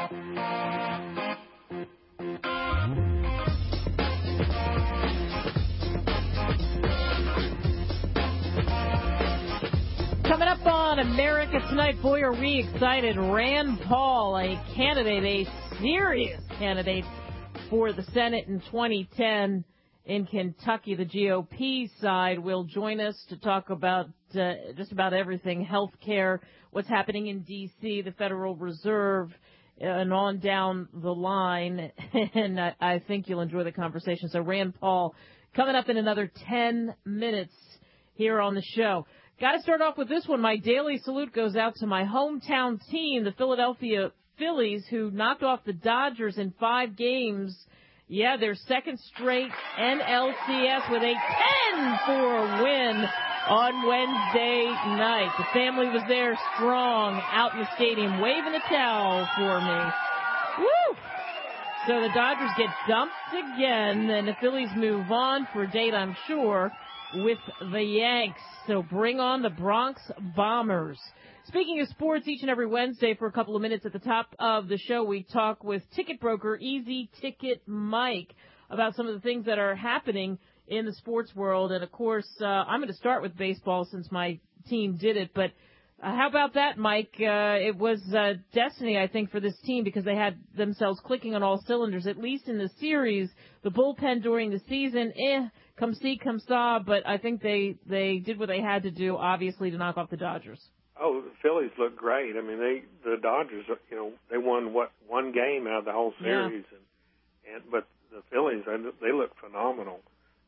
Coming up on America Tonight, boy, are we excited. Rand Paul, a candidate, a serious candidate for the Senate in 2010 in Kentucky. The GOP side will join us to talk about just about everything, health care, what's happening in D.C., the Federal Reserve, and on down the line. And I think you'll enjoy the conversation. So Rand Paul coming up in another 10 minutes here on the show. Got to start off with this one. My daily salute goes out to my hometown team, the Philadelphia Phillies, who knocked off the Dodgers in 5 games. Yeah, their second straight NLCS with a 10-4 win on Wednesday night. The family was there strong out in the stadium waving a towel for me. Woo! So the Dodgers get dumped again, and the Phillies move on for a date, I'm sure, with the Yanks. So bring on the Bronx Bombers. Speaking of sports, each and every Wednesday for a couple of minutes at the top of the show, we talk with ticket broker Easy Ticket Mike about some of the things that are happening in the sports world. And, of course, I'm going to start with baseball since my team did it. But how about that, Mike? It was destiny, I think, for this team because they had themselves clicking on all cylinders, at least in the series. The bullpen during the season, come see, come saw, but I think they did what they had to do, obviously, to knock off the Dodgers. Oh, the Phillies look great. I mean, the Dodgers, they won one game out of the whole series, but the Phillies, they look phenomenal.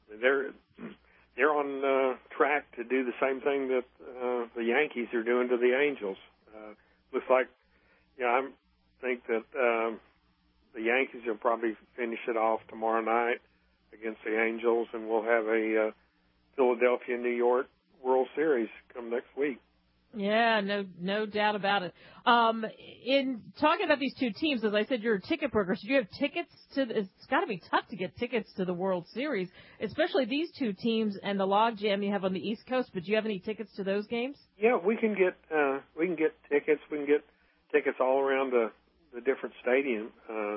They're on track to do the same thing that the Yankees are doing to the Angels. Looks like, I think that the Yankees will probably finish it off tomorrow night against the Angels, and we'll have a Philadelphia-New York World Series come next week. Yeah, no doubt about it. In talking about these two teams, as I said, you're a ticket broker. So do you have tickets to? It's got to be tough to get tickets to the World Series, especially these two teams and the logjam you have on the East Coast. But do you have any tickets to those games? Yeah, we can get tickets. We can get tickets all around the different stadiums.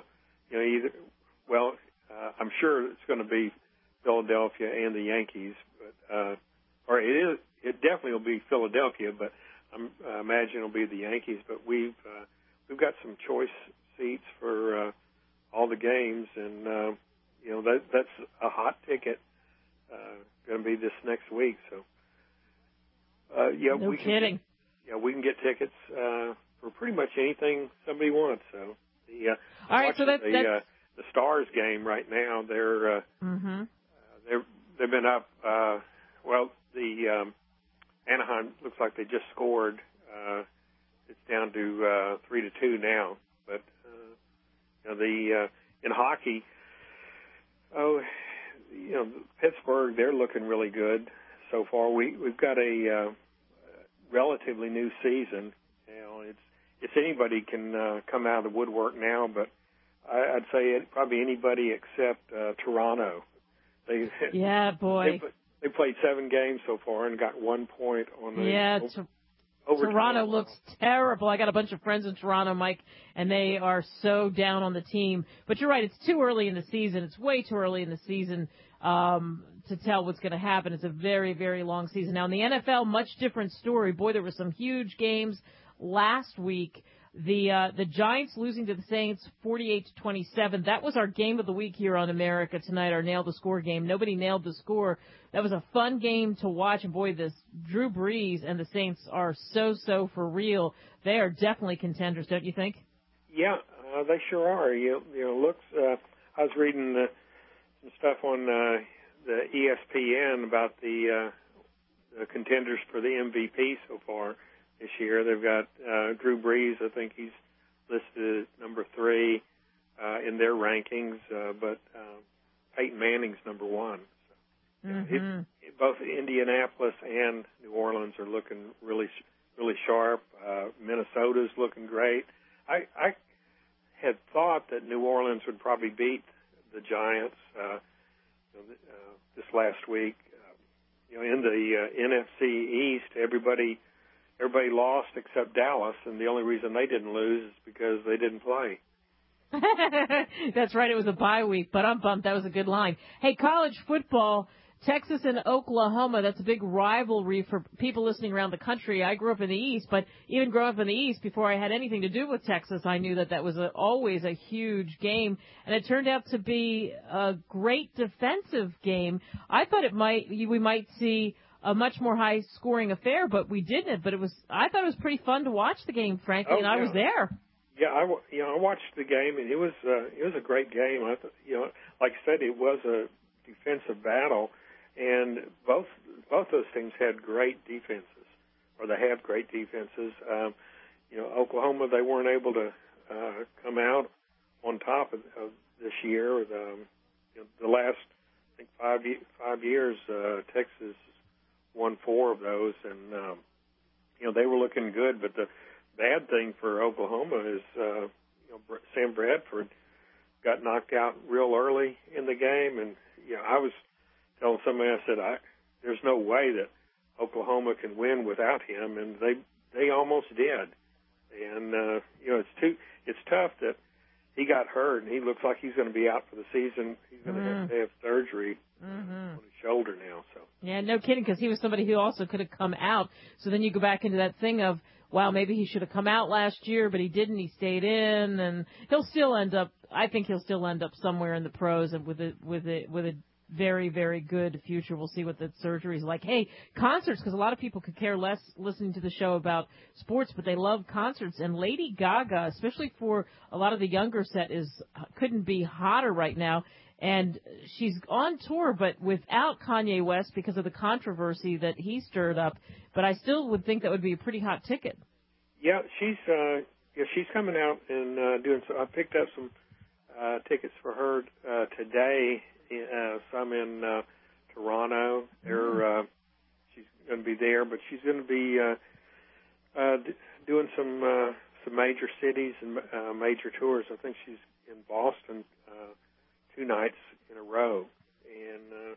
I'm sure it's going to be Philadelphia and the Yankees, but it definitely will be Philadelphia, but I imagine it'll be the Yankees. But we've got some choice seats for all the games, and that's a hot ticket going to be this next week. So no kidding. We can get tickets for pretty much anything somebody wants. So all right, so that's the Stars game right now. They've been up. The Anaheim looks like they just scored. It's down to 3-2 now. But in hockey, Pittsburgh, they're looking really good so far. We've got a relatively new season. It's anybody can come out of the woodwork now, but I'd say probably anybody except Toronto. They played 7 games so far and got 1 point on the Toronto looks terrible. I got a bunch of friends in Toronto, Mike, and they are so down on the team. But you're right, it's too early in the season. It's way too early in the season to tell what's going to happen. It's a very, very long season. Now, in the NFL, much different story. Boy, there were some huge games last week. The Giants losing to the Saints 48-27. That was our game of the week here on America Tonight, our Nail the Score game. Nobody nailed the score. That was a fun game to watch. And, boy, this Drew Brees and the Saints are so for real. They are definitely contenders, don't you think? Yeah, they sure are. I was reading some stuff on the ESPN about the contenders for the MVP so far this year. They've got Drew Brees. I think he's listed at number 3 in their rankings, but Peyton Manning's number 1. So, both Indianapolis and New Orleans are looking really sharp. Minnesota's looking great. I had thought that New Orleans would probably beat the Giants this last week. In the NFC East, everybody lost except Dallas, and the only reason they didn't lose is because they didn't play. That's right. It was a bye week, but I'm bummed. That was a good line. Hey, college football, Texas and Oklahoma, that's a big rivalry for people listening around the country. I grew up in the East, but even growing up in the East, before I had anything to do with Texas, I knew that was always a huge game, and it turned out to be a great defensive game. I thought we might see a much more high-scoring affair, but we didn't. But I thought it was pretty fun to watch the game, frankly, and I was there. Yeah, I watched the game, and it was a great game. I thought, like I said, it was a defensive battle, and both those teams had great defenses, or they have great defenses. Oklahoma, they weren't able to come out on top of this year. The last, I think, 5 years, Texas won 4 of those, and they were looking good. But the bad thing for Oklahoma is Sam Bradford got knocked out real early in the game, and I was telling somebody, I said, there's no way that Oklahoma can win without him, and they almost did. And it's tough that he got hurt, and he looks like he's going to be out for the season. He's going to have surgery on his shoulder now. So yeah, no kidding, because he was somebody who also could have come out. So then you go back into that thing of, wow, maybe he should have come out last year, but he didn't. He stayed in, and he'll still end up. I think he'll still end up somewhere in the pros and with a very, very good future. We'll see what the surgery is like. Hey, concerts, because a lot of people could care less listening to the show about sports, but they love concerts. And Lady Gaga, especially for a lot of the younger set, couldn't be hotter right now. And she's on tour, but without Kanye West because of the controversy that he stirred up. But I still would think that would be a pretty hot ticket. Yeah, she's coming out and doing so. I picked up some tickets for her today. Some in Toronto. She's going to be there, but she's going to be doing some major cities and major tours. I think she's in Boston 2 nights in a row, and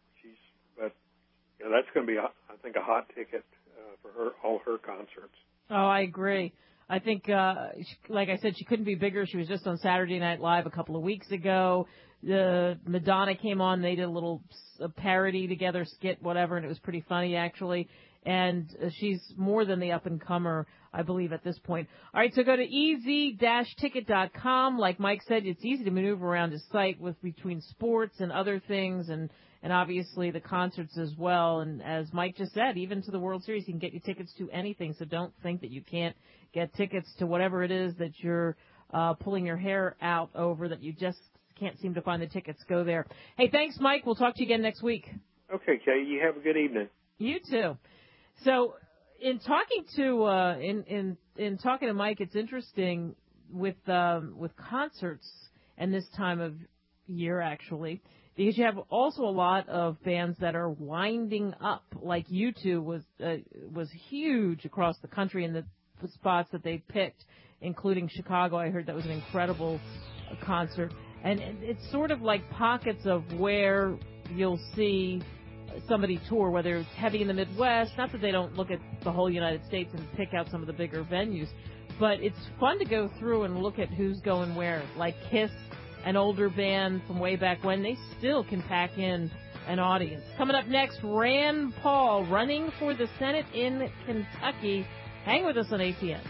that's going to be, I think, a hot ticket for all her concerts. Oh, I agree. I think, like I said, she couldn't be bigger. She was just on Saturday Night Live a couple of weeks ago. Madonna came on. They did a parody together, skit, whatever, and it was pretty funny, actually. And she's more than the up-and-comer, I believe, at this point. All right, so go to ez-ticket.com. Like Mike said, it's easy to maneuver around his site between sports and other things, and obviously the concerts as well. And as Mike just said, even to the World Series, you can get your tickets to anything, so don't think that you can't get tickets to whatever it is that you're pulling your hair out over, that you just can't seem to find the tickets. Go there. Hey, thanks, Mike. We'll talk to you again next week. Okay, Kay. You have a good evening. You too. So, in talking to in talking to Mike, it's interesting with concerts and this time of year, actually, because you have also a lot of bands that are winding up. Like U2 was huge across the country in the spots that they picked, including Chicago. I heard that was an incredible concert. And it's sort of like pockets of where you'll see somebody tour, whether it's heavy in the Midwest. Not that they don't look at the whole United States and pick out some of the bigger venues, but it's fun to go through and look at who's going where. Like Kiss, an older band from way back when, they still can pack in an audience. Coming up next, Rand Paul running for the Senate in Kentucky. Hang with us on ATN.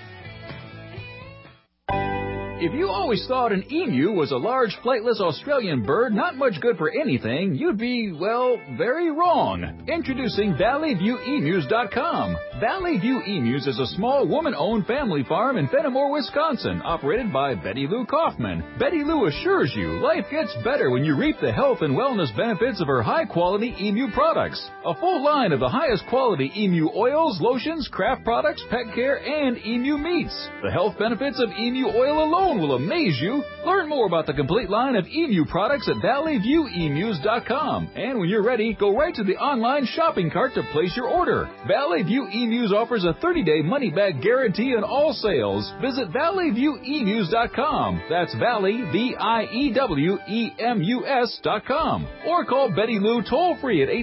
If you always thought an emu was a large flightless Australian bird not much good for anything, you'd be, well, very wrong. Introducing ValleyViewEmus.com. Valley View Emus is a small woman-owned family farm in Fenimore, Wisconsin, operated by Betty Lou Kaufman. Betty Lou assures you life gets better when you reap the health and wellness benefits of her high-quality emu products. A full line of the highest quality emu oils, lotions, craft products, pet care, and emu meats. The health benefits of emu oil alone will amaze you. Learn more about the complete line of emu products at ValleyViewEmus.com. And when you're ready, go right to the online shopping cart to place your order. Valley View Emus offers a 30-day money-back guarantee on all sales. Visit ValleyViewEmus.com. That's Valley, VIEWEMUS.com. Or call Betty Lou toll-free at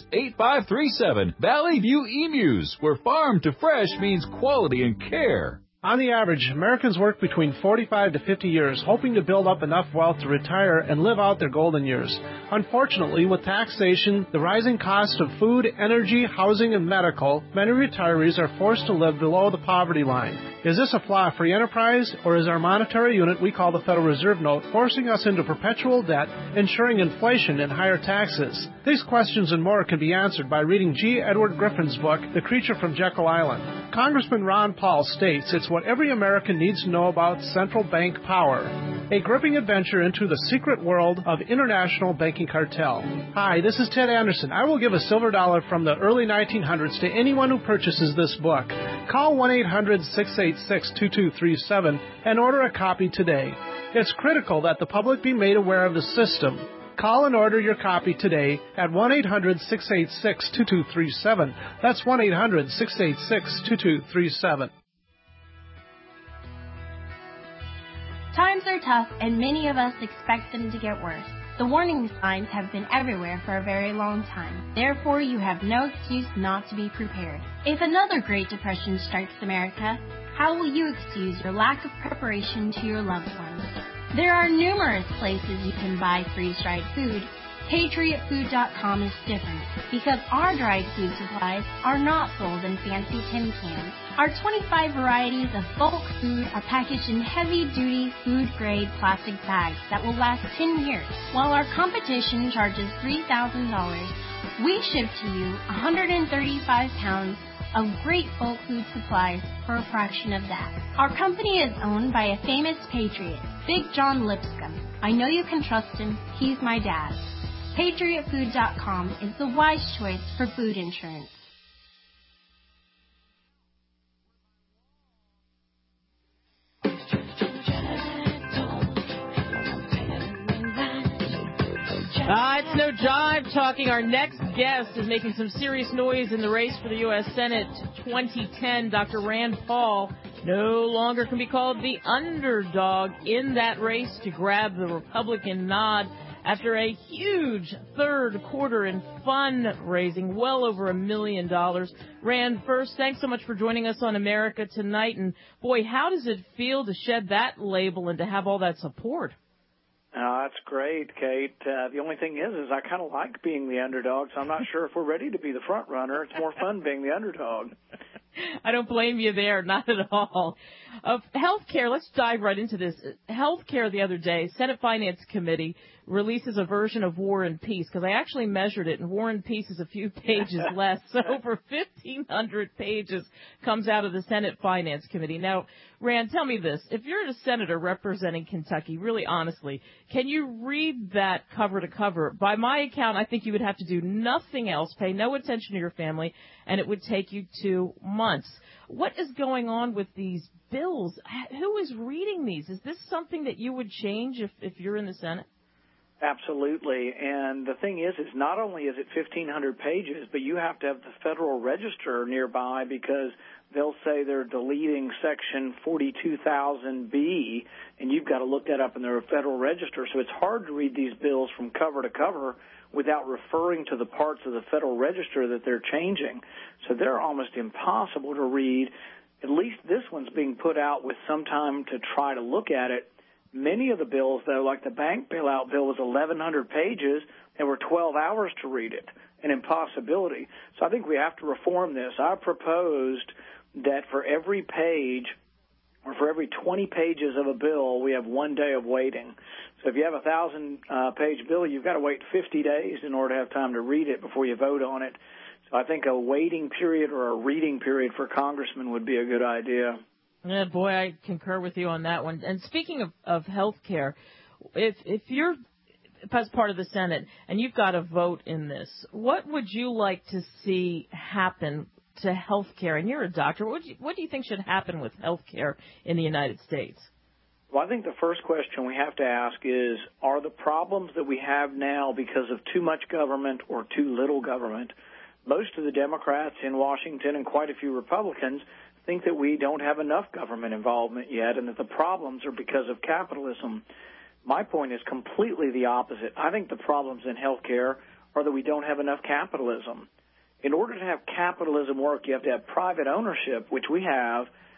877-436-8537. Valley View Emus, where farm to fresh means quality and care. On the average, Americans work between 45 to 50 years, hoping to build up enough wealth to retire and live out their golden years. Unfortunately, with taxation, the rising cost of food, energy, housing, and medical, many retirees are forced to live below the poverty line. Is this a flaw of free enterprise, or is our monetary unit we call the Federal Reserve Note forcing us into perpetual debt, ensuring inflation and higher taxes? These questions and more can be answered by reading G. Edward Griffin's book, The Creature from Jekyll Island. Congressman Ron Paul states it's what every American needs to know about central bank power. A gripping adventure into the secret world of international banking cartel. Hi, this is Ted Anderson. I will give a silver dollar from the early 1900s to anyone who purchases this book. Call 1-800-686-2237 and order a copy today. It's critical that the public be made aware of the system. Call and order your copy today at 1-800-686-2237. That's 1-800-686-2237. Times are tough, and many of us expect them to get worse. The warning signs have been everywhere for a very long time. Therefore, you have no excuse not to be prepared. If another Great Depression strikes America, how will you excuse your lack of preparation to your loved ones? There are numerous places you can buy freeze-dried food. PatriotFood.com is different because our dried food supplies are not sold in fancy tin cans. Our 25 varieties of bulk food are packaged in heavy-duty food-grade plastic bags that will last 10 years. While our competition charges $3,000, we ship to you 135 pounds of great bulk food supplies for a fraction of that. Our company is owned by a famous patriot, Big John Lipscomb. I know you can trust him. He's my dad. PatriotFood.com is the wise choice for food insurance. It's no jive talking. Our next guest is making some serious noise in the race for the U.S. Senate 2010. Dr. Rand Paul no longer can be called the underdog in that race to grab the Republican nod after a huge third quarter in fundraising, well over $1 million. Rand, first, thanks so much for joining us on America Tonight. And, boy, how does it feel to shed that label and to have all that support? That's great, Kate. The only thing is I kind of like being the underdog, so I'm not sure if we're ready to be the front runner. It's more fun being the underdog. I don't blame you there, not at all. Healthcare, let's dive right into this. Healthcare the other day, Senate Finance Committee releases a version of War and Peace, because I actually measured it, and War and Peace is a few pages less. So over 1,500 pages comes out of the Senate Finance Committee. Now, Rand, tell me this. If you're a senator representing Kentucky, really honestly, can you read that cover to cover? By my account, I think you would have to do nothing else, pay no attention to your family, and it would take you 2 months. What is going on with these bills? Who is reading these? Is this something that you would change if you're in the Senate? Absolutely. And the thing is not only is it 1,500 pages, but you have to have the Federal Register nearby because they'll say they're deleting Section 42,000B, and you've got to look that up in the Federal Register. So it's hard to read these bills from cover to cover without referring to the parts of the Federal Register that they're changing. So they're almost impossible to read. At least this one's being put out with some time to try to look at it. Many of the bills, though, like the bank bailout bill was 1,100 pages, and were 12 hours to read it, an impossibility. So I think we have to reform this. I proposed that for every page or for every 20 pages of a bill, we have 1 day of waiting. So if you have a 1,000-page bill, you've got to wait 50 days in order to have time to read it before you vote on it. So I think a waiting period or a reading period for congressmen would be a good idea. Yeah, boy, I concur with you on that one. And speaking of health care, if you're as part of the Senate and you've got a vote in this, what would you like to see happen to health care? And you're a doctor. What do you think should happen with health care in the United States? Well, I think the first question we have to ask is, are the problems that we have now because of too much government or too little government? Most of the Democrats in Washington and quite a few Republicans think that we don't have enough government involvement yet and that the problems are because of capitalism. My point is completely the opposite. I think the problems in healthcare are that we don't have enough capitalism. In order to have capitalism work, you have to have private ownership, which we have,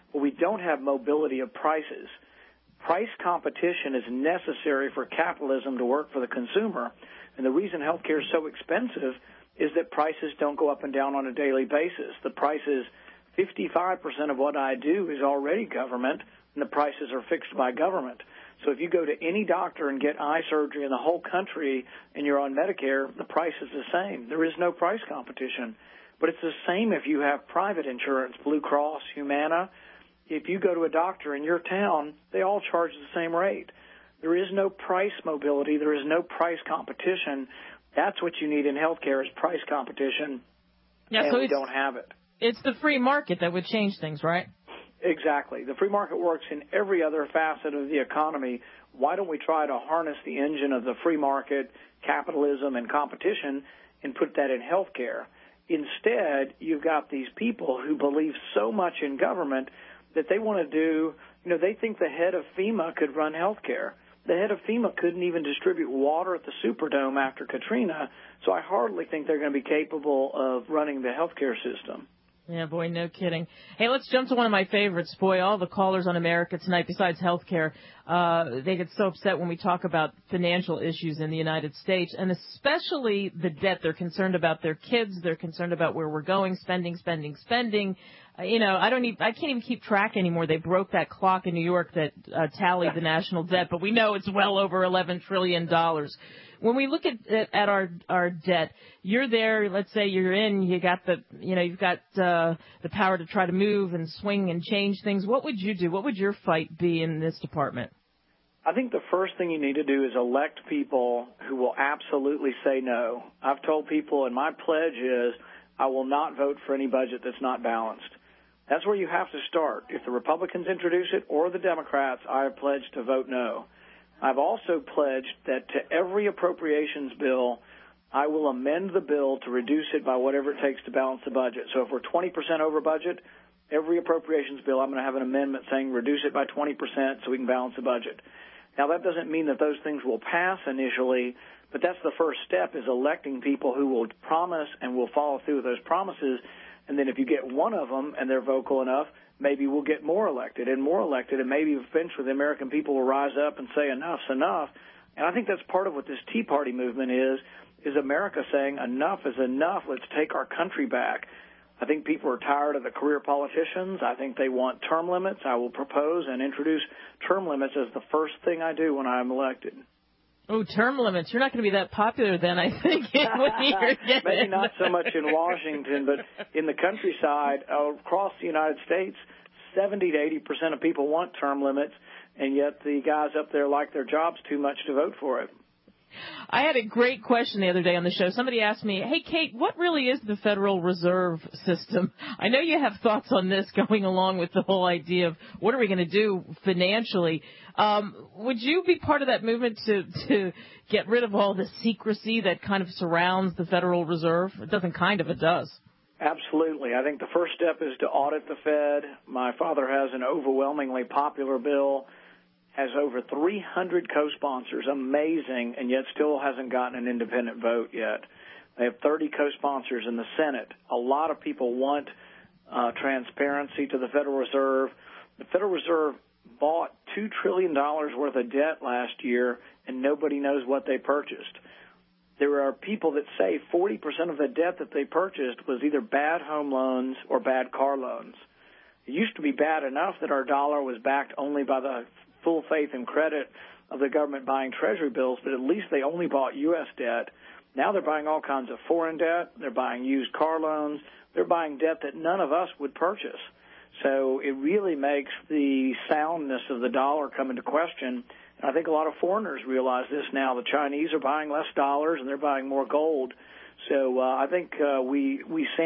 but we don't have mobility of prices. Price competition is necessary for capitalism to work for the consumer, and the reason healthcare is so expensive is that prices don't go up and down on a daily basis. The prices, 55% of what I do is already government, and the prices are fixed by government. So if you go to any doctor and get eye surgery in the whole country and you're on Medicare, the price is the same. There is no price competition. But it's the same if you have private insurance, Blue Cross, Humana. If you go to a doctor in your town, they all charge the same rate. There is no price mobility. There is no price competition. That's what you need in healthcare is price competition, and we don't have it. It's the free market that would change things, right? Exactly. The free market works in every other facet of the economy. Why don't we try to harness the engine of the free market, capitalism, and competition and put that in healthcare? Instead, you've got these people who believe so much in government that they want to do, they think the head of FEMA could run healthcare. The head of FEMA couldn't even distribute water at the Superdome after Katrina, so I hardly think they're going to be capable of running the healthcare system. Yeah, boy, no kidding. Hey, let's jump to one of my favorites. Boy, all the callers on America Tonight, besides healthcare, they get so upset when we talk about financial issues in the United States, and especially the debt. They're concerned about their kids. They're concerned about where we're going, spending. I can't even keep track anymore. They broke that clock in New York that tallied the national debt, but we know it's well over $11 trillion. When we look at our debt, you're there. Let's say you're in. You've got the power to try to move and swing and change things. What would you do? What would your fight be in this department? I think the first thing you need to do is elect people who will absolutely say no. I've told people, and my pledge is, I will not vote for any budget that's not balanced. That's where you have to start. If the Republicans introduce it or the Democrats, I have pledged to vote no. I've also pledged that to every appropriations bill, I will amend the bill to reduce it by whatever it takes to balance the budget. So if we're 20% over budget, every appropriations bill, I'm going to have an amendment saying reduce it by 20% so we can balance the budget. Now, that doesn't mean that those things will pass initially, but that's the first step, is electing people who will promise and will follow through with those promises. And then if you get one of them and they're vocal enough, maybe we'll get more elected, and maybe eventually the American people will rise up and say enough's enough. And I think that's part of what this Tea Party movement is America saying enough is enough. Let's take our country back. I think people are tired of the career politicians. I think they want term limits. I will propose and introduce term limits as the first thing I do when I'm elected. Oh, term limits. You're not going to be that popular then, I think. Maybe not so much in Washington, but in the countryside, across the United States, 70 to 80% of people want term limits, and yet the guys up there like their jobs too much to vote for it. I had a great question the other day on the show. Somebody asked me, hey, Kate, what really is the Federal Reserve System? I know you have thoughts on this going along with the whole idea of what are we going to do financially. Would you be part of that movement to get rid of all the secrecy that kind of surrounds the Federal Reserve? It doesn't kind of, it does. Absolutely. I think the first step is to audit the Fed. My father has an overwhelmingly popular bill, has over 300 co-sponsors, amazing, and yet still hasn't gotten an independent vote yet. They have 30 co-sponsors in the Senate. A lot of people want transparency to the Federal Reserve. The Federal Reserve bought $2 trillion worth of debt last year, and nobody knows what they purchased. There are people that say 40% of the debt that they purchased was either bad home loans or bad car loans. It used to be bad enough that our dollar was backed only by the full faith and credit of the government buying Treasury bills, but at least they only bought U.S. debt. Now they're buying all kinds of foreign debt. They're buying used car loans. They're buying debt that none of us would purchase. So it really makes the soundness of the dollar come into question. And I think a lot of foreigners realize this now. The Chinese are buying less dollars and they're buying more gold. So I think we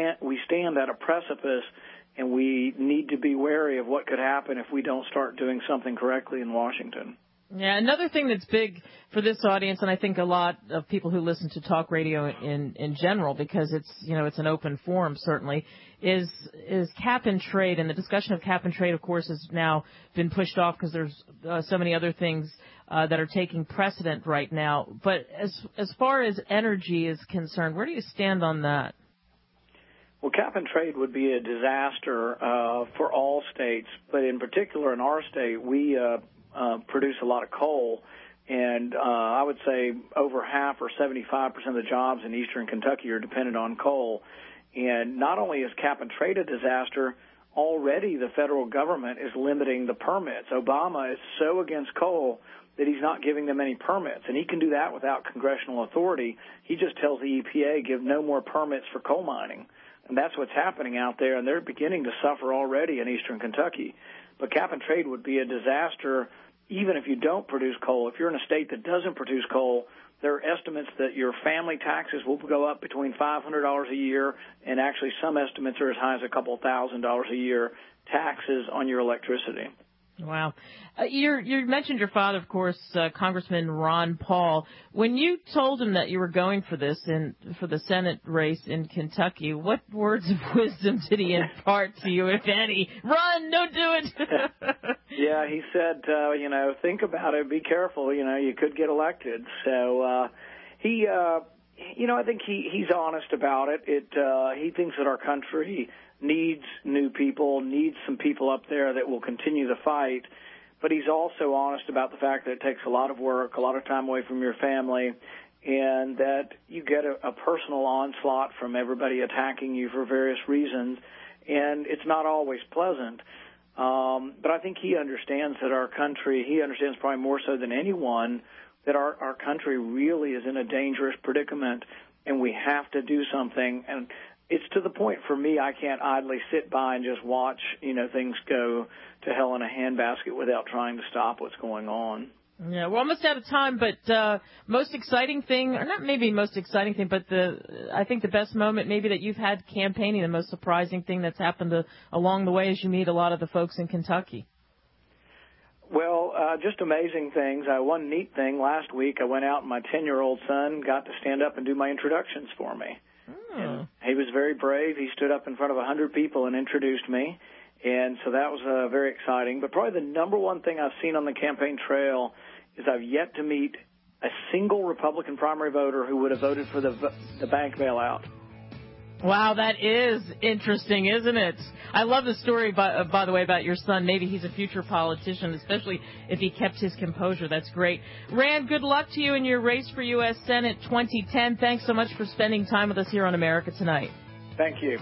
stand at a precipice, and we need to be wary of what could happen if we don't start doing something correctly in Washington. Yeah, another thing that's big for this audience, and I think a lot of people who listen to talk radio in general, because it's an open forum certainly, is cap and trade. And the discussion of cap and trade, of course, has now been pushed off because there's so many other things that are taking precedent right now. But as far as energy is concerned, where do you stand on that? Well, cap and trade would be a disaster for all states, but in particular in our state, we produce a lot of coal, and I would say over half or 75% of the jobs in eastern Kentucky are dependent on coal. And not only is cap and trade a disaster, already the federal government is limiting the permits. Obama is so against coal that he's not giving them any permits, and he can do that without congressional authority. He just tells the EPA, give no more permits for coal mining. And that's what's happening out there, and they're beginning to suffer already in eastern Kentucky. But cap and trade would be a disaster even if you don't produce coal. If you're in a state that doesn't produce coal, there are estimates that your family taxes will go up between $500 a year, and actually some estimates are as high as a couple $1,000s a year taxes on your electricity. Wow. You mentioned your father, of course, Congressman Ron Paul. When you told him that you were going for this and for the Senate race in Kentucky, what words of wisdom did he impart to you, if any? Run, don't do it. Yeah, he said, think about it, be careful, you could get elected. So I think he's honest about it. He thinks that our country needs new people, needs some people up there that will continue the fight. But he's also honest about the fact that it takes a lot of work, a lot of time away from your family, and that you get a personal onslaught from everybody attacking you for various reasons, and it's not always pleasant. But I think he understands that our country, he understands probably more so than anyone, that our country really is in a dangerous predicament, and we have to do something. And it's to the point for me I can't idly sit by and just watch, things go to hell in a handbasket without trying to stop what's going on. Yeah, we're almost out of time, but most exciting thing, or not maybe most exciting thing, but I think the best moment maybe that you've had campaigning, the most surprising thing that's happened along the way as you meet a lot of the folks in Kentucky. Well, just amazing things. One neat thing, last week I went out and my 10-year-old son got to stand up and do my introductions for me. And he was very brave. He stood up in front of 100 people and introduced me, and so that was very exciting. But probably the number one thing I've seen on the campaign trail is I've yet to meet a single Republican primary voter who would have voted for the bank bailout. Wow, that is interesting, isn't it? I love the story, by the way, about your son. Maybe he's a future politician, especially if he kept his composure. That's great. Rand, good luck to you in your race for U.S. Senate 2010. Thanks so much for spending time with us here on America Tonight. Thank you.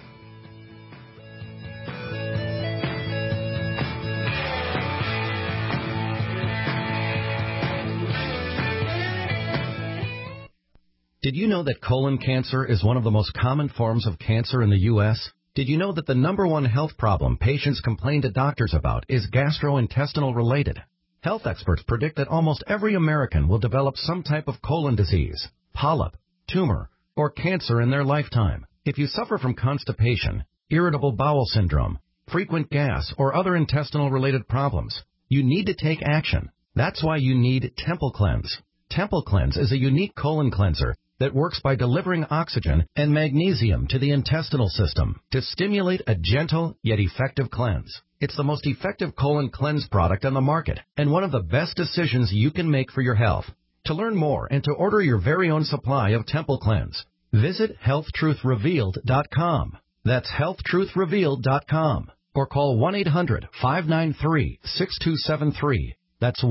Did you know that colon cancer is one of the most common forms of cancer in the U.S.? Did you know that the number one health problem patients complain to doctors about is gastrointestinal related? Health experts predict that almost every American will develop some type of colon disease, polyp, tumor, or cancer in their lifetime. If you suffer from constipation, irritable bowel syndrome, frequent gas, or other intestinal related problems, you need to take action. That's why you need Temple Cleanse. Temple Cleanse is a unique colon cleanser that works by delivering oxygen and magnesium to the intestinal system to stimulate a gentle yet effective cleanse. It's the most effective colon cleanse product on the market and one of the best decisions you can make for your health. To learn more and to order your very own supply of Temple Cleanse, visit HealthTruthRevealed.com. That's HealthTruthRevealed.com. Or call 1-800-593-6273. That's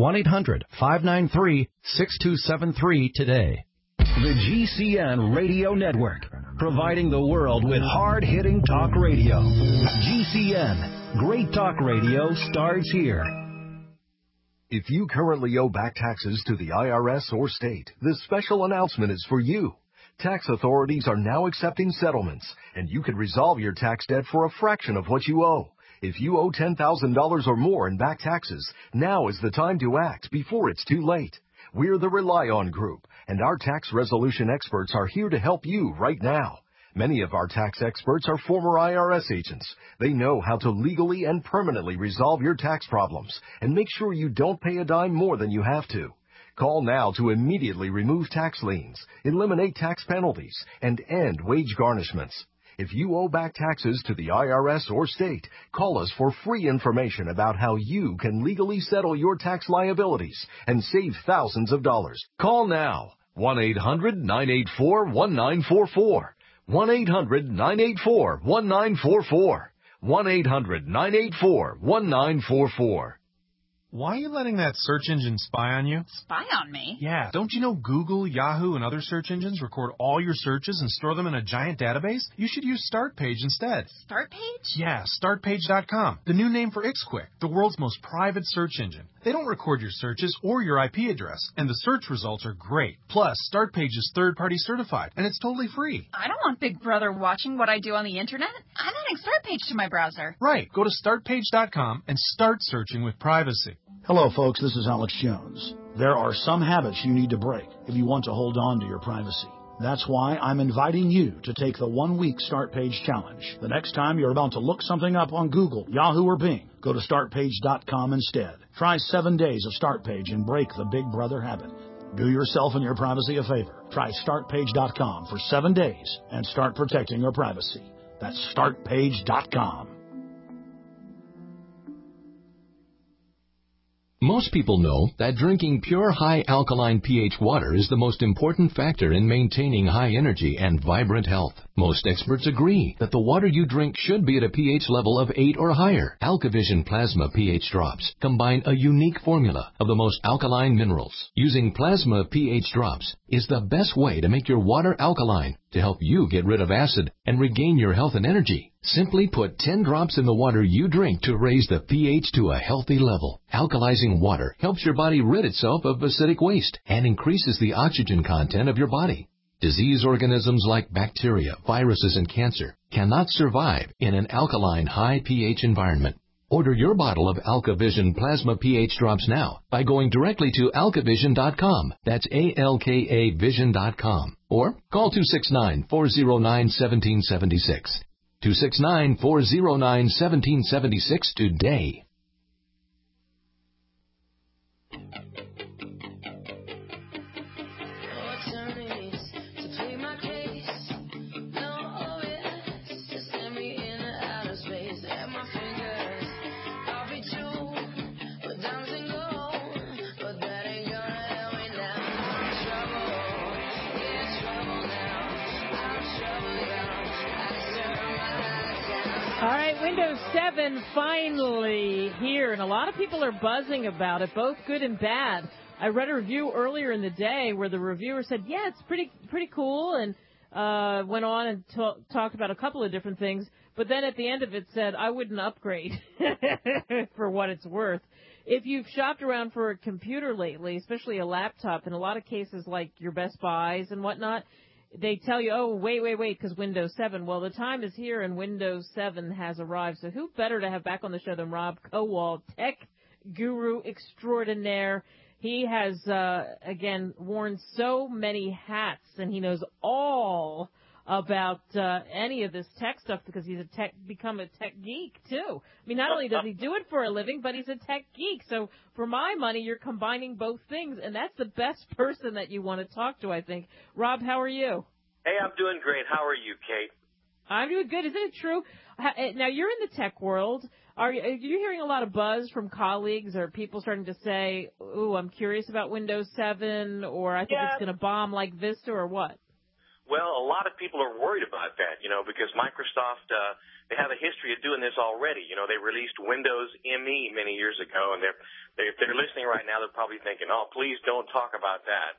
1-800-593-6273 today. The GCN Radio Network, providing the world with hard-hitting talk radio. GCN, great talk radio starts here. If you currently owe back taxes to the IRS or state, this special announcement is for you. Tax authorities are now accepting settlements, and you can resolve your tax debt for a fraction of what you owe. If you owe $10,000 or more in back taxes, now is the time to act before it's too late. We're the Rely On Group, and our tax resolution experts are here to help you right now. Many of our tax experts are former IRS agents. They know how to legally and permanently resolve your tax problems and make sure you don't pay a dime more than you have to. Call now to immediately remove tax liens, eliminate tax penalties, and end wage garnishments. If you owe back taxes to the IRS or state, call us for free information about how you can legally settle your tax liabilities and save thousands of dollars. Call now, 1-800-984-1944. 1-800-984-1944. 1-800-984-1944. Why are you letting that search engine spy on you? Spy on me? Yeah. Don't you know Google, Yahoo, and other search engines record all your searches and store them in a giant database? You should use StartPage instead. StartPage? Yeah, StartPage.com. The new name for Ixquick, the world's most private search engine. They don't record your searches or your IP address, and the search results are great. Plus, StartPage is third-party certified, and it's totally free. I don't want Big Brother watching what I do on the internet. I'm adding StartPage to my browser. Right. Go to StartPage.com and start searching with privacy. Hello, folks. This is Alex Jones. There are some habits you need to break if you want to hold on to your privacy. That's why I'm inviting you to take the 1-week StartPage challenge. The next time you're about to look something up on Google, Yahoo, or Bing, go to StartPage.com instead. Try 7 days of StartPage and break the Big Brother habit. Do yourself and your privacy a favor. Try StartPage.com for 7 days and start protecting your privacy. That's StartPage.com. Most people know that drinking pure high alkaline pH water is the most important factor in maintaining high energy and vibrant health. Most experts agree that the water you drink should be at a pH level of 8 or higher. AlkaVision Plasma pH drops combine a unique formula of the most alkaline minerals. Using plasma pH drops is the best way to make your water alkaline to help you get rid of acid and regain your health and energy. Simply put 10 drops in the water you drink to raise the pH to a healthy level. Alkalizing water helps your body rid itself of acidic waste and increases the oxygen content of your body. Disease organisms like bacteria, viruses, and cancer cannot survive in an alkaline high pH environment. Order your bottle of AlkaVision Plasma pH drops now by going directly to alkavision.com. That's ALKAvision.com. Or call 269-409-1776. 269-409-1776 today. All right, Windows 7 finally here, and a lot of people are buzzing about it, both good and bad. I read a review earlier in the day where the reviewer said, yeah, it's pretty cool, and went on and talked about a couple of different things, but then at the end of it said, I wouldn't upgrade for what it's worth. If you've shopped around for a computer lately, especially a laptop, in a lot of cases like your Best Buys and whatnot, they tell you, oh, wait, because Windows 7. Well, the time is here and Windows 7 has arrived. So who better to have back on the show than Rob Kowal, tech guru extraordinaire. He has, again, worn so many hats, and he knows all about any of this tech stuff because he's become a tech geek, too. I mean, not only does he do it for a living, but he's a tech geek. So for my money, you're combining both things, and that's the best person that you want to talk to, I think. Rob, how are you? Hey, I'm doing great. How are you, Kate? I'm doing good. Isn't it true? Now, you're in the tech world. Are you hearing a lot of buzz from colleagues or people starting to say, ooh, I'm curious about Windows 7, or I think it's going to bomb like Vista, or what? Well, a lot of people are worried about that, because Microsoft, they have a history of doing this already. They released Windows ME many years ago, and if they're listening right now, they're probably thinking, oh, please don't talk about that,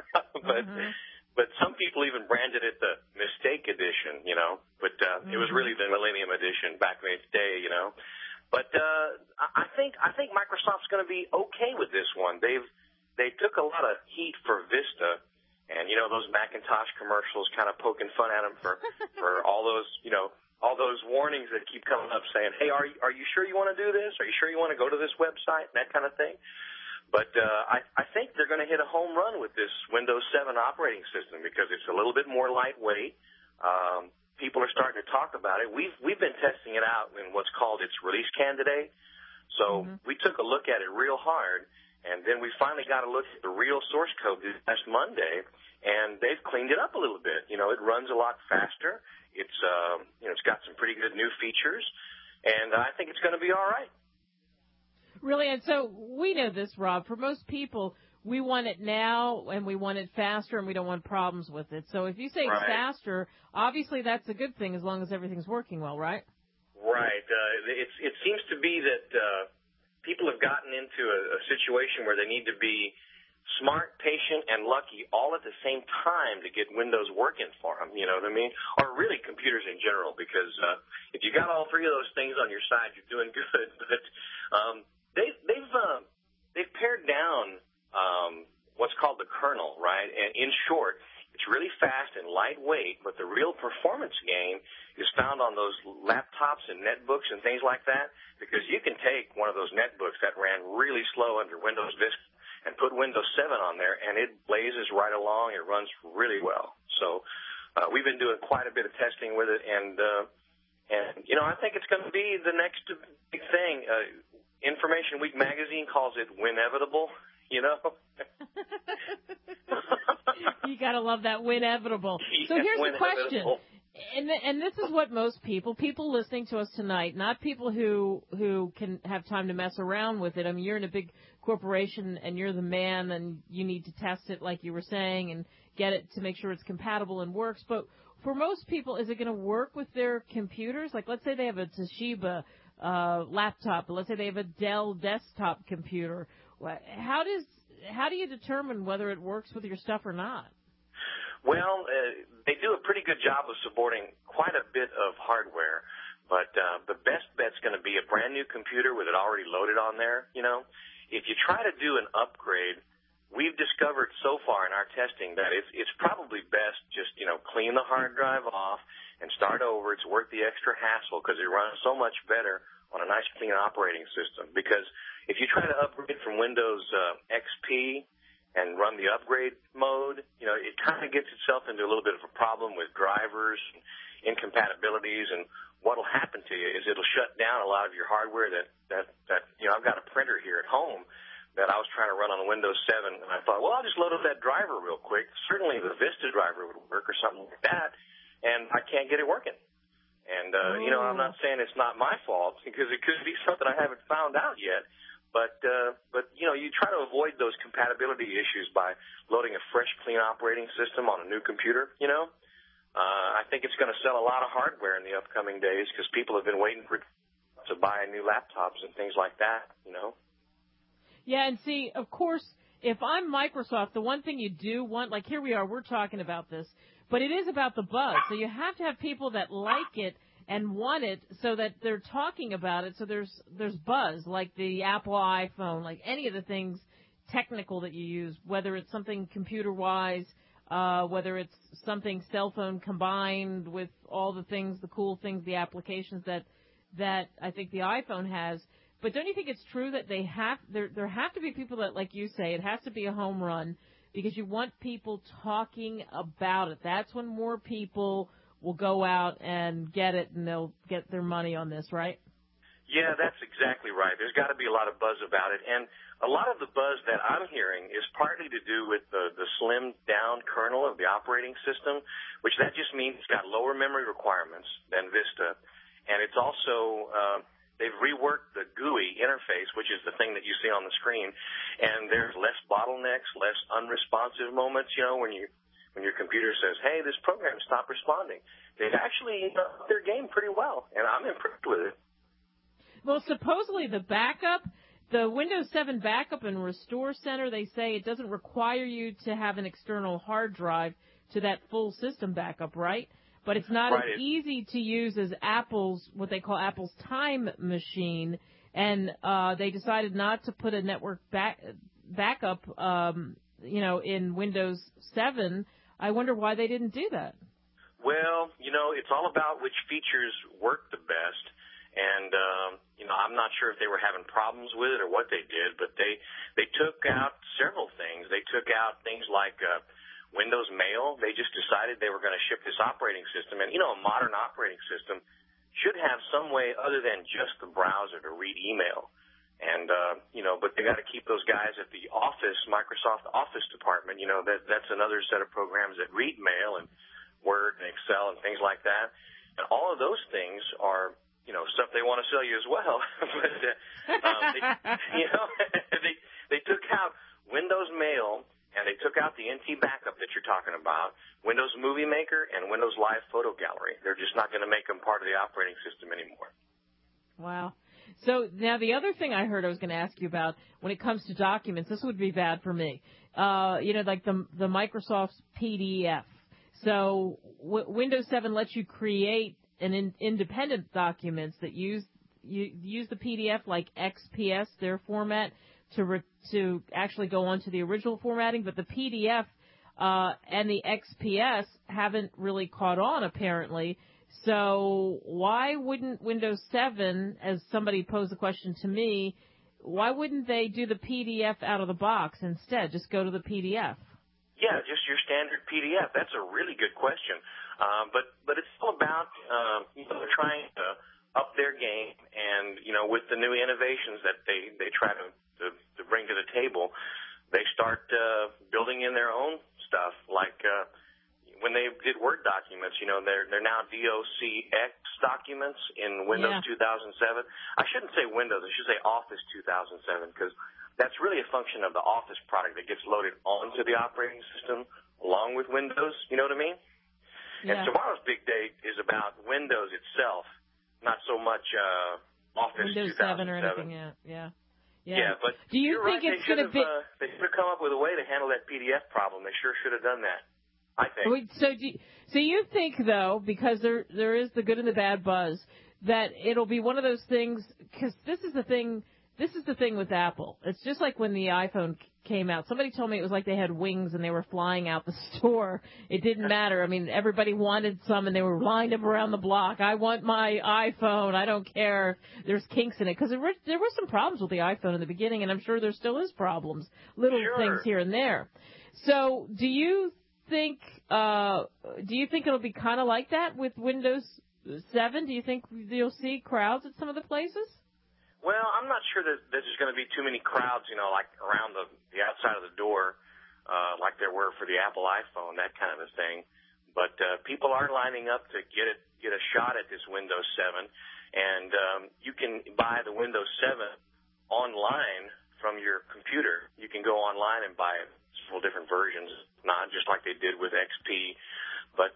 But some people even branded it the Mistake Edition, but it was really the Millennium Edition back in its day, But I think Microsoft's going to be okay with this one. They took a lot of heat for Vista, and those Macintosh commercials kind of poking fun at them for all those all those warnings that keep coming up saying, hey, are you sure you want to do this? Are you sure you want to go to this website? And that kind of thing. But I think they're going to hit a home run with this Windows 7 operating system because it's a little bit more lightweight. People are starting to talk about it. We've been testing it out in what's called its release candidate. So we took a look at it real hard, and then we finally got a look at the real source code this past Monday, and they've cleaned it up a little bit. It runs a lot faster. It's got some pretty good new features, and I think it's going to be all right. Really, and so we know this, Rob. For most people, we want it now and we want it faster and we don't want problems with it. So if you say Right. faster, obviously that's a good thing as long as everything's working well, right? Right. It seems to be that people have gotten into a situation where they need to be smart, patient, and lucky all at the same time to get Windows working for them, you know what I mean? Or really computers in general, because if you got all three of those things on your side, you're doing good. But they've pared down what's called the kernel, right? And in short, it's really fast and lightweight, but the real performance gain is found on those laptops and netbooks and things like that, because you can take one of those netbooks that ran really slow under Windows Vista and put Windows 7 on there, and it blazes right along. It runs really well. So we've been doing quite a bit of testing with it, and you know, I think it's going to be the next big thing. Information Week magazine calls it Winevitable, you know. You got to love that Winevitable. So here's the question. And this is what most people listening to us tonight, not people who can have time to mess around with it. I mean, you're in a big corporation and you're the man and you need to test it like you were saying and get it to make sure it's compatible and works. But for most people, is it going to work with their computers? Like, let's say they have a Toshiba laptop, but let's say they have a Dell desktop computer. How do you determine whether it works with your stuff or not? Well, they do a pretty good job of supporting quite a bit of hardware, but the best bet's going to be a brand new computer with it already loaded on there, you know. If you try to do an upgrade, we've discovered so far in our testing that it's probably best just, you know, clean the hard drive off and start over. It's worth the extra hassle because it runs so much better on a nice clean operating system. Because if you try to upgrade from Windows XP and run the upgrade mode, you know, it kind of gets itself into a little bit of a problem with drivers and incompatibilities, and what'll happen to you is it'll shut down a lot of your hardware that you know, I've got a printer here at home that I was trying to run on Windows 7, and I thought, well, I'll just load up that driver real quick. Certainly the Vista driver would work or something like that, and I can't get it working. And, you know, I'm not saying it's not my fault, because it could be something I haven't found out yet. But you know, you try to avoid those compatibility issues by loading a fresh, clean operating system on a new computer, you know. I think it's going to sell a lot of hardware in the upcoming days because people have been waiting to buy new laptops and things like that, you know. Yeah, and see, of course, if I'm Microsoft, the one thing you do want, like here we are, we're talking about this, but it is about the buzz. So you have to have people that like it and want it so that they're talking about it. So there's buzz, like the Apple iPhone, like any of the things technical that you use, whether it's something computer-wise, whether it's something cell phone combined with all the things, the cool things, the applications that I think the iPhone has. But don't you think it's true that there have to be people that, like you say, it has to be a home run because you want people talking about it. That's when more people will go out and get it and they'll get their money on this, right? Yeah, that's exactly right. There's got to be a lot of buzz about it. And a lot of the buzz that I'm hearing is partly to do with the slimmed-down kernel of the operating system, which that just means it's got lower memory requirements than Vista. And it's also they've reworked the GUI interface, which is the thing that you see on the screen, and there's less bottlenecks, less unresponsive moments, you know, when your computer says, hey, this program stopped responding. They've actually upped their game pretty well, and I'm impressed with it. Well, supposedly the backup, the Windows 7 Backup and Restore Center, they say it doesn't require you to have an external hard drive to that full system backup, right? But it's not as easy to use as Apple's, what they call Apple's Time Machine, and they decided not to put a network backup, you know, in Windows 7. I wonder why they didn't do that. Well, you know, it's all about which features work the best. And, you know, I'm not sure if they were having problems with it or what they did, but they took out several things. They took out things like Windows Mail. They just decided they were going to ship this operating system. And, you know, a modern operating system should have some way other than just the browser to read email. And, you know, but they got to keep those guys at the Office, Microsoft Office department. You know, that's another set of programs that read mail and Word and Excel and things like that. And all of those things are, you know, stuff they want to sell you as well. But, you know, they took out Windows mail and they took out the NT backup that you're talking about, Windows Movie Maker and Windows Live Photo Gallery. They're just not going to make them part of the operating system anymore. Wow. So now the other thing I heard I was going to ask you about when it comes to documents, this would be bad for me. Like the Microsoft's PDF. So Windows 7 lets you create an independent documents that use the PDF like XPS, their format, to actually go on to the original formatting, but the PDF and the XPS haven't really caught on apparently. So why wouldn't Windows 7, as somebody posed the question to me, why wouldn't they do the PDF out of the box instead? Just go to the PDF. Yeah, just your standard PDF. That's a really good question. But it's all about they're trying to up their game, and with the new innovations that they try to bring to the table, they start building in their own stuff. Like when they did Word documents, they're now DOCX documents in Windows 2007. I shouldn't say Windows, I should say Office 2007, because that's really a function of the Office product that gets loaded onto the operating system along with Windows. You know what I mean? Yeah. And tomorrow's big day is about Windows itself, not so much Office Windows 2007. 7 or anything. Yeah. Yeah, but do you think right, it's going to be? They should have come up with a way to handle that PDF problem. They sure should have done that, I think. So you think though, because there is the good and the bad buzz, that it'll be one of those things? Because this is the thing with Apple. It's just like when the iPhone came out. Somebody told me it was like they had wings and they were flying out the store. It didn't matter. I mean, everybody wanted some and they were lined up around the block. I want my iPhone. I don't care. There's kinks in it. Because there were some problems with the iPhone in the beginning, and I'm sure there still is problems. Little things here and there. So do you think it'll be kind of like that with Windows 7? Do you think you'll see crowds at some of the places? Well, I'm not sure that there's going to be too many crowds, like around the outside of the door, like there were for the Apple iPhone, that kind of a thing. But people are lining up to get a shot at this Windows 7, and you can buy the Windows 7 online from your computer. You can go online and buy several different versions, not just like they did with XP, but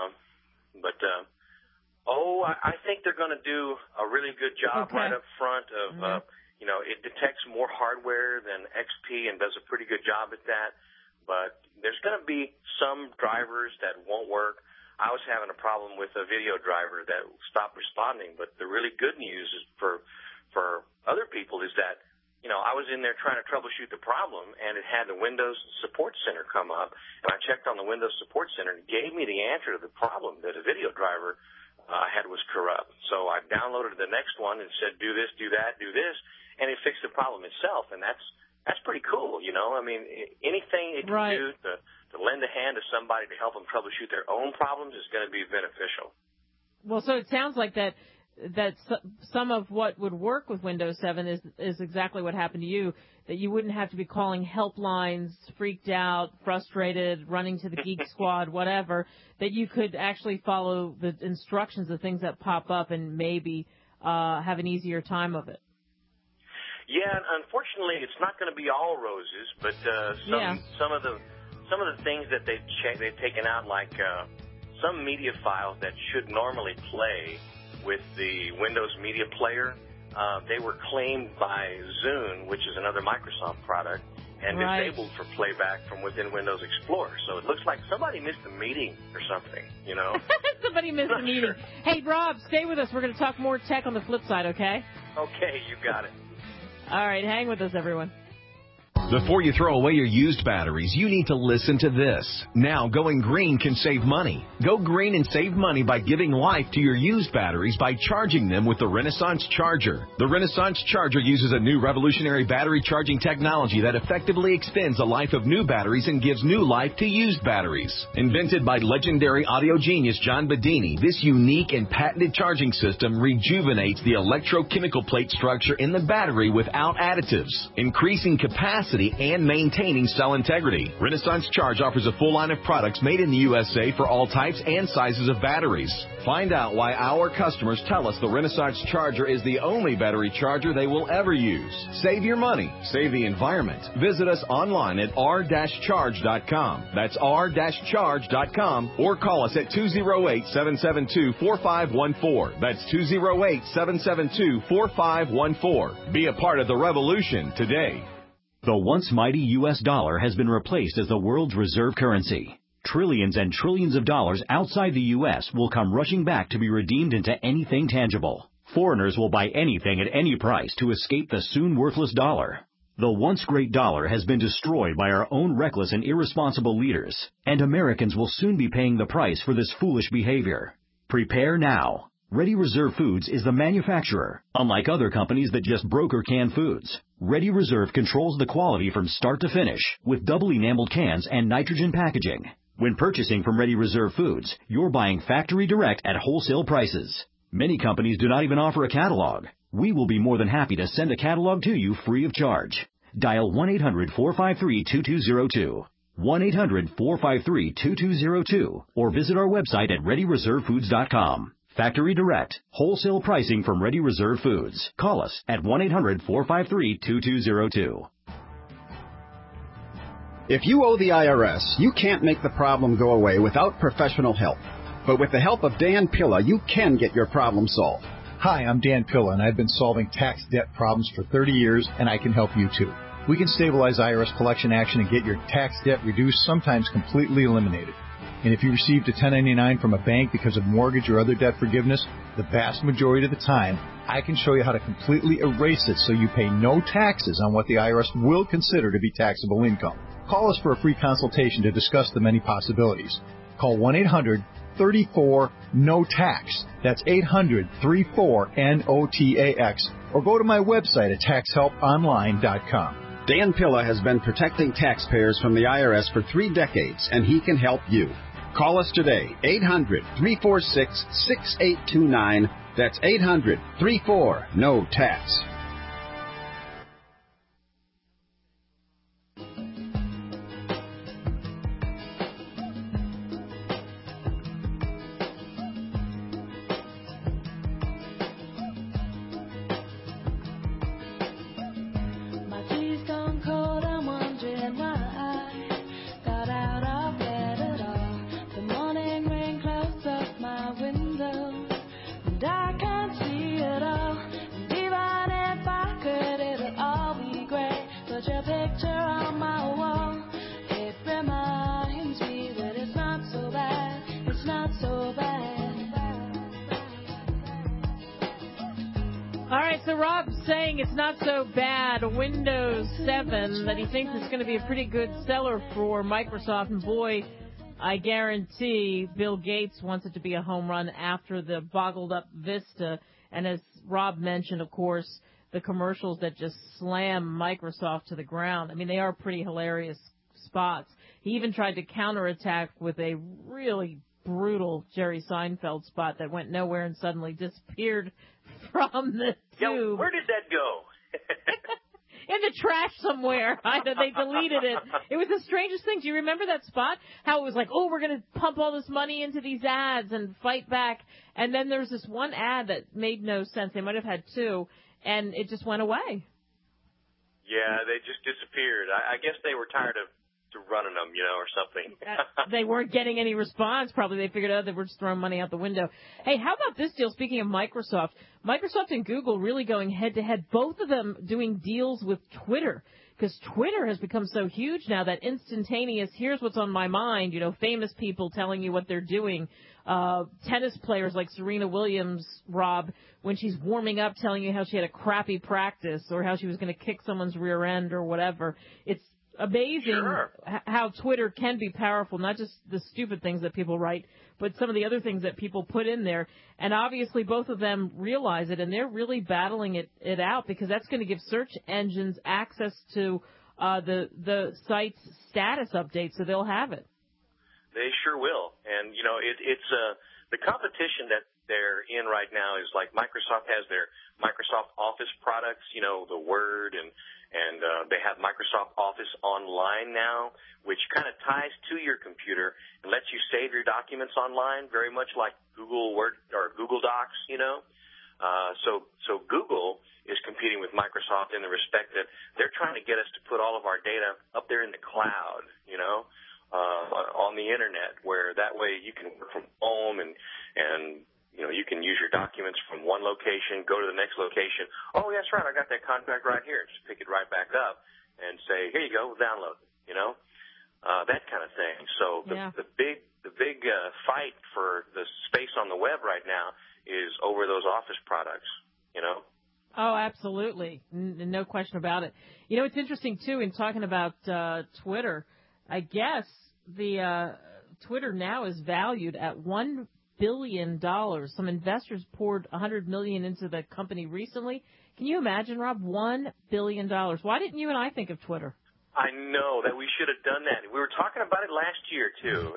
I think they're going to do a really good job right up front of, it detects more hardware than XP and does a pretty good job at that. But there's going to be some drivers that won't work. I was having a problem with a video driver that stopped responding. But the really good news is for other people is that, I was in there trying to troubleshoot the problem, and it had the Windows Support Center come up. And I checked on the Windows Support Center, and it gave me the answer to the problem that a video driver I had was corrupt. So I downloaded the next one and said, do this, do that, do this, and it fixed the problem itself. And that's pretty cool, I mean, anything it can do to lend a hand to somebody to help them troubleshoot their own problems is going to be beneficial. Well, so it sounds like that some of what would work with Windows 7 is exactly what happened to you, that you wouldn't have to be calling helplines, freaked out, frustrated, running to the Geek Squad, whatever, that you could actually follow the instructions, the things that pop up, and maybe have an easier time of it. Yeah, unfortunately, it's not going to be all roses, but some of the things that they've taken out, like some media files that should normally play with the Windows Media Player, they were claimed by Zune, which is another Microsoft product, and disabled for playback from within Windows Explorer. So it looks like somebody missed a meeting or something, Somebody missed a meeting. Sure. Hey, Rob, stay with us. We're going to talk more tech on the flip side, okay? Okay, you got it. All right, hang with us, everyone. Before you throw away your used batteries, you need to listen to this. Now, going green can save money. Go green and save money by giving life to your used batteries by charging them with the Renaissance Charger. The Renaissance Charger uses a new revolutionary battery charging technology that effectively extends the life of new batteries and gives new life to used batteries. Invented by legendary audio genius John Bedini, this unique and patented charging system rejuvenates the electrochemical plate structure in the battery without additives, increasing capacity quality and maintaining cell integrity. Renaissance Charge offers a full line of products made in the USA for all types and sizes of batteries. Find out why our customers tell us the Renaissance Charger is the only battery charger they will ever use. Save your money. Save the environment. Visit us online at r-charge.com. That's r-charge.com, or call us at 208-772-4514. That's 208-772-4514. Be a part of the revolution today. The once mighty U.S. dollar has been replaced as the world's reserve currency. Trillions and trillions of dollars outside the U.S. will come rushing back to be redeemed into anything tangible. Foreigners will buy anything at any price to escape the soon worthless dollar. The once great dollar has been destroyed by our own reckless and irresponsible leaders, and Americans will soon be paying the price for this foolish behavior. Prepare now. Ready Reserve Foods is the manufacturer. Unlike other companies that just broker canned foods, Ready Reserve controls the quality from start to finish with double enameled cans and nitrogen packaging. When purchasing from Ready Reserve Foods, you're buying factory direct at wholesale prices. Many companies do not even offer a catalog. We will be more than happy to send a catalog to you free of charge. Dial 1-800-453-2202. 1-800-453-2202, or visit our website at ReadyReserveFoods.com. Factory direct, wholesale pricing from Ready Reserve Foods. Call us at 1-800-453-2202. If you owe the IRS, you can't make the problem go away without professional help. But with the help of Dan Pilla, you can get your problem solved. Hi, I'm Dan Pilla, and I've been solving tax debt problems for 30 years, and I can help you too. We can stabilize IRS collection action and get your tax debt reduced, sometimes completely eliminated. And if you received a 1099 from a bank because of mortgage or other debt forgiveness, the vast majority of the time, I can show you how to completely erase it so you pay no taxes on what the IRS will consider to be taxable income. Call us for a free consultation to discuss the many possibilities. Call 1-800-34-NO-TAX. That's 800-34-NOTAX. Or go to my website at taxhelponline.com. Dan Pilla has been protecting taxpayers from the IRS for 3 decades, and he can help you. Call us today, 800-346-6829. That's 800-34-NO-TAX. So Rob's saying it's not so bad. Windows 7 that he thinks is going to be a pretty good seller for Microsoft. And boy, I guarantee Bill Gates wants it to be a home run after the boggled up Vista. And as Rob mentioned, of course, the commercials that just slam Microsoft to the ground. I mean, they are pretty hilarious spots. He even tried to counterattack with a really brutal Jerry Seinfeld spot that went nowhere and suddenly disappeared from the tube. Yeah, where did that go? In the trash somewhere. They deleted it. It was the strangest thing. Do you remember that spot? How it was like, oh, we're going to pump all this money into these ads and fight back. And then there's this one ad that made no sense. They might have had 2, and it just went away. Yeah, they just disappeared. I guess they were tired of running them, or something. They weren't getting any response. Probably they figured out they were just throwing money out the window. Hey, how about this deal? Speaking of Microsoft and Google really going head-to-head, both of them doing deals with Twitter, because Twitter has become so huge now that instantaneous, here's what's on my mind, famous people telling you what they're doing. Tennis players like Serena Williams, Rob, when she's warming up, telling you how she had a crappy practice or how she was going to kick someone's rear end or whatever. It's amazing how Twitter can be powerful, not just the stupid things that people write, but some of the other things that people put in there. And obviously both of them realize it, and they're really battling it out, because that's going to give search engines access to the site's status update, so they'll have it. They sure will. And, it's the competition that they're in right now is like Microsoft has their Microsoft Office products, you know, the Word, and they have Microsoft Office Online now, which kind of ties to your computer and lets you save your documents online, very much like Google Word or Google Docs, you know. So Google is competing with Microsoft in the respect that they're trying to get us to put all of our data up there in the cloud, you know, on the internet, where that way you can work from home and you know, you can use your documents from one location, go to the next location. Oh, that's right, I got that contract right here. Just pick it right back up and say, here you go, download it, you know, that kind of thing. So the big fight for the space on the web right now is over those Office products, you know. Oh, absolutely. No question about it. You know, it's interesting, too, in talking about Twitter. I guess the Twitter now is valued at $1 billion. Some investors poured $100 million into the company recently. Can you imagine, Rob? $1 billion. Why didn't you and I think of Twitter? I know that we should have done that. We were talking about it last year too,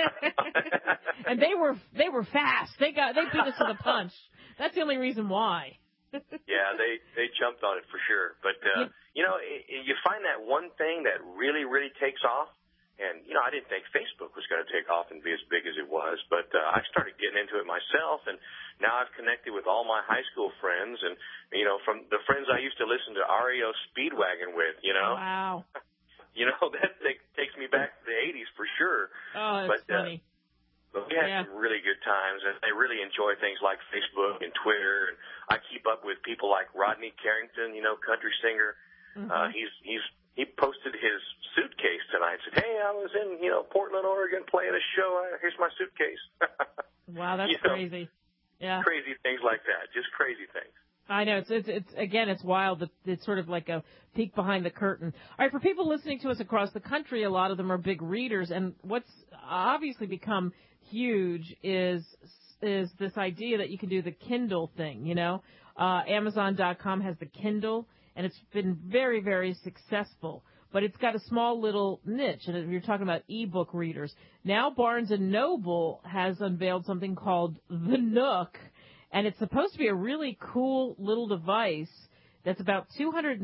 and they were fast. They beat us to the punch. That's the only reason why. Yeah, they jumped on it for sure. But you know, you find that one thing that really takes off. And, you know, I didn't think Facebook was going to take off and be as big as it was, but I started getting into it myself, and now I've connected with all my high school friends, and, you know, from the friends I used to listen to REO Speedwagon with, you know. Wow. You know, that takes me back to the 80s for sure. Oh, that's funny. But we had some really good times, and I really enjoy things like Facebook and Twitter, and I keep up with people like Rodney Carrington, you know, country singer. Mm-hmm. He posted his suitcase tonight. Said, "Hey, I was in, you know, Portland, Oregon, playing a show. Here's my suitcase." Wow, that's crazy. Yeah, crazy things like that. Just crazy things. I know. It's wild. It's sort of like a peek behind the curtain. All right, for people listening to us across the country, a lot of them are big readers, and what's obviously become huge is this idea that you can do the Kindle thing. You know, Amazon.com has the Kindle. And it's been very, very successful. But it's got a small little niche. And you're talking about e-book readers. Now Barnes & Noble has unveiled something called the Nook. And it's supposed to be a really cool little device that's about $260.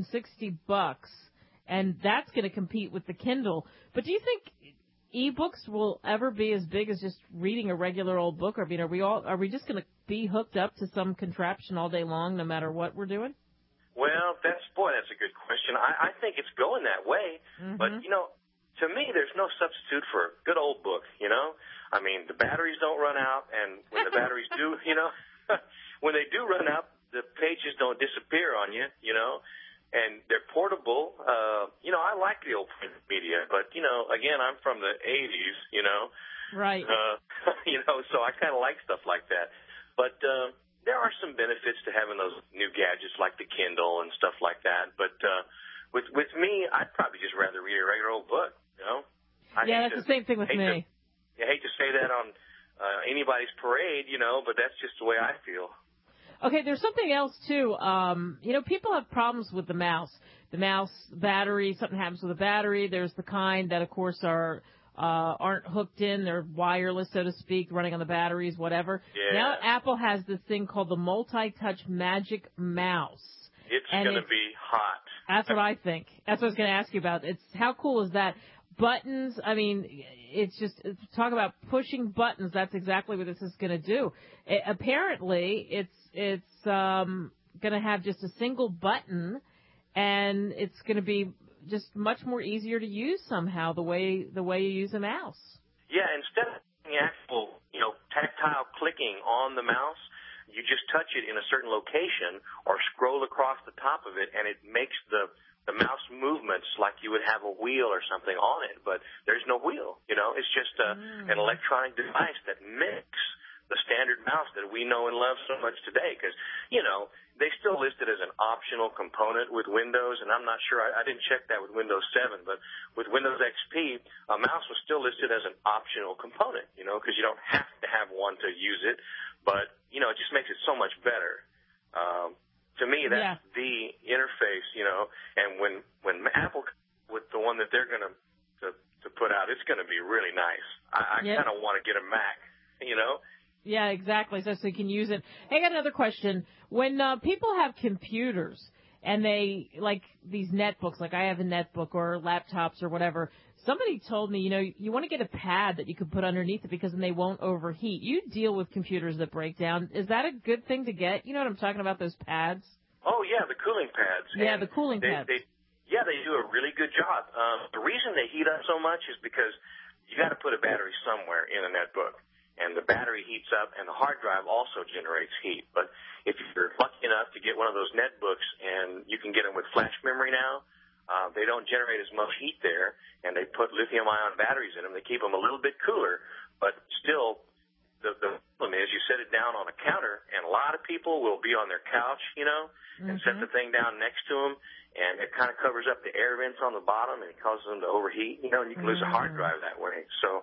And that's going to compete with the Kindle. But do you think e-books will ever be as big as just reading a regular old book? I mean, are we just going to be hooked up to some contraption all day long no matter what we're doing? Well, that's a good question. I think it's going that way. Mm-hmm. But, you know, to me, there's no substitute for a good old book, you know? I mean, the batteries don't run out, and when the batteries do, you know, when they do run out, the pages don't disappear on you, you know? And they're portable. You know, I like the old print media, but, you know, again, I'm from the 80s, you know? Right. You know, so I kind of like stuff like that. But, there are some benefits to having those new gadgets like the Kindle and stuff like that. But with me, I'd probably just rather read a regular old book, you know? That's the same thing with me. I hate to say that on anybody's parade, you know, but that's just the way I feel. Okay, there's something else, too. You know, people have problems with the mouse. The mouse battery, something happens with the battery. There's the kind that, of course, aren't hooked in. They're wireless, so to speak, running on the batteries, whatever. Yeah. Now Apple has this thing called the Multi-Touch Magic Mouse. It's going to be hot. That's what I think. That's what I was going to ask you about. How cool is that? Buttons, I mean, talk about pushing buttons. That's exactly what this is going to do. Apparently, it's going to have just a single button, and it's going to be just much more easier to use somehow the way you use a mouse. Yeah, instead of the actual, you know, tactile clicking on the mouse, you just touch it in a certain location or scroll across the top of it, and it makes the mouse movements like you would have a wheel or something on it, but there's no wheel, you know. It's just an electronic device that mimics the standard mouse that we know and love so much today, because, you know, they still list it as an optional component with Windows, and I'm not sure, I didn't check that with Windows 7, but with Windows XP, a mouse was still listed as an optional component, you know, because you don't have to have one to use it, but, you know, it just makes it so much better. To me, that's the interface, you know, and when Apple, with the one that they're going to put out, it's going to be really nice. I kind of want to get a Mac, you know. Yeah, exactly. So you can use it. Hey, I got another question. When people have computers and they, like these netbooks, like I have a netbook or laptops or whatever, somebody told me, you want to get a pad that you can put underneath it because then they won't overheat. You deal with computers that break down. Is that a good thing to get? You know what I'm talking about, those pads? Oh, yeah, the cooling pads. Yeah, and the cooling pads. They do a really good job. The reason they heat up so much is because you got to put a battery somewhere in a netbook. And the battery heats up, and the hard drive also generates heat. But if you're lucky enough to get one of those netbooks, and you can get them with flash memory now, they don't generate as much heat there, and they put lithium-ion batteries in them. They keep them a little bit cooler, but still, the problem is you set it down on a counter, and a lot of people will be on their couch, and set the thing down next to them, and it kind of covers up the air vents on the bottom, and it causes them to overheat, and you can lose a hard drive that way. So.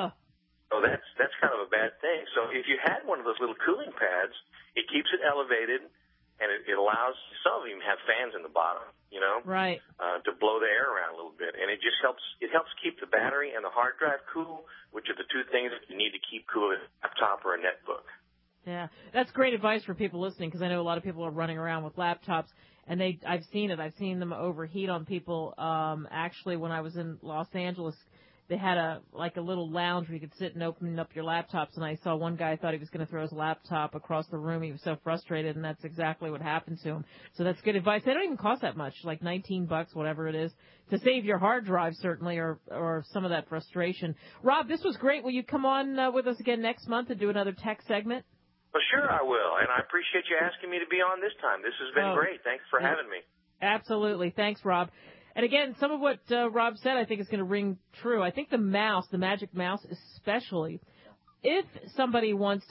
So that's kind of a bad thing. So if you had one of those little cooling pads, it keeps it elevated, and it allows, some of them have fans in the bottom, right, to blow the air around a little bit, and it just helps keep the battery and the hard drive cool, which are the two things that you need to keep cool in a laptop or a netbook. Yeah, that's great advice for people listening, because I know a lot of people are running around with laptops, and I've seen them overheat on people. Actually, when I was in Los Angeles, they had a little lounge where you could sit and open up your laptops, and I saw one guy thought he was going to throw his laptop across the room. He was so frustrated, and that's exactly what happened to him. So that's good advice. They don't even cost that much, like $19, whatever it is, to save your hard drive, certainly, or some of that frustration. Rob, this was great. Will you come on with us again next month and do another tech segment? Well, sure I will, and I appreciate you asking me to be on this time. This has been great. Thanks for having me. Absolutely. Thanks, Rob. And again, some of what Rob said I think is going to ring true. I think the Magic Mouse especially, if somebody wants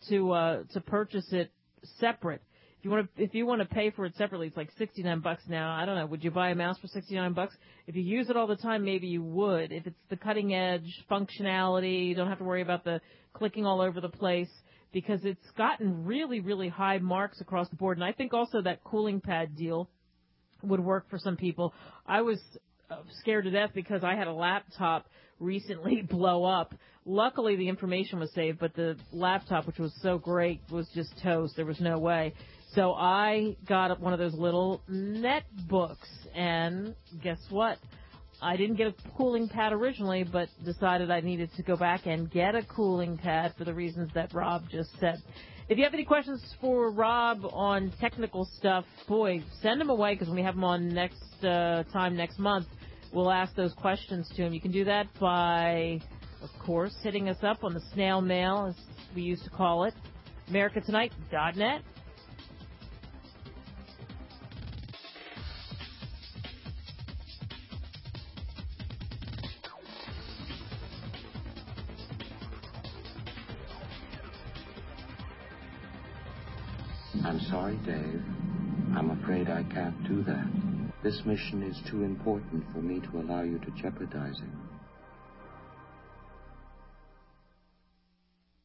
to purchase it separate, if you want to pay for it separately, it's like $69 now. I don't know. Would you buy a mouse for $69? If you use it all the time, maybe you would. If it's the cutting edge functionality, you don't have to worry about the clicking all over the place, because it's gotten really, really high marks across the board. And I think also that cooling pad deal would work for some people. I was scared to death because I had a laptop recently blow up. Luckily, the information was saved, but the laptop, which was so great, was just toast. There was no way. So I got one of those little netbooks, and guess what? I didn't get a cooling pad originally, but decided I needed to go back and get a cooling pad for the reasons that Rob just said. If you have any questions for Rob on technical stuff, boy, send them away, because when we have him on next month, we'll ask those questions to him. You can do that by, of course, hitting us up on the snail mail, as we used to call it, americatonight.net. I'm sorry, Dave. I'm afraid I can't do that. This mission is too important for me to allow you to jeopardize it.